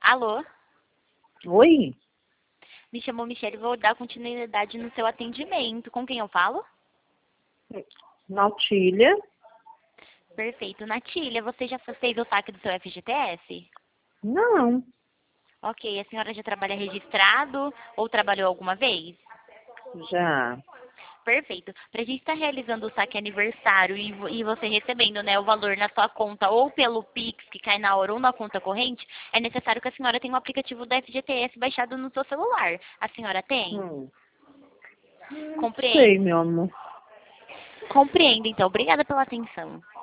Alô? Oi? Me chamou Michelle e vou dar continuidade no seu atendimento. Com quem eu falo? Nautília? Perfeito. Natília, você já fez o saque do seu FGTS? Não, Ok. A senhora já trabalha registrado ou trabalhou alguma vez? já. Perfeito. Para a gente estar realizando o saque aniversário e você recebendo, né, o valor na sua conta ou pelo Pix, que cai na hora, ou na conta corrente, é necessário que a senhora tenha o aplicativo da FGTS baixado no seu celular. A senhora tem? Não Compreende? sei, meu amor. Compreendo, então. Obrigada pela atenção.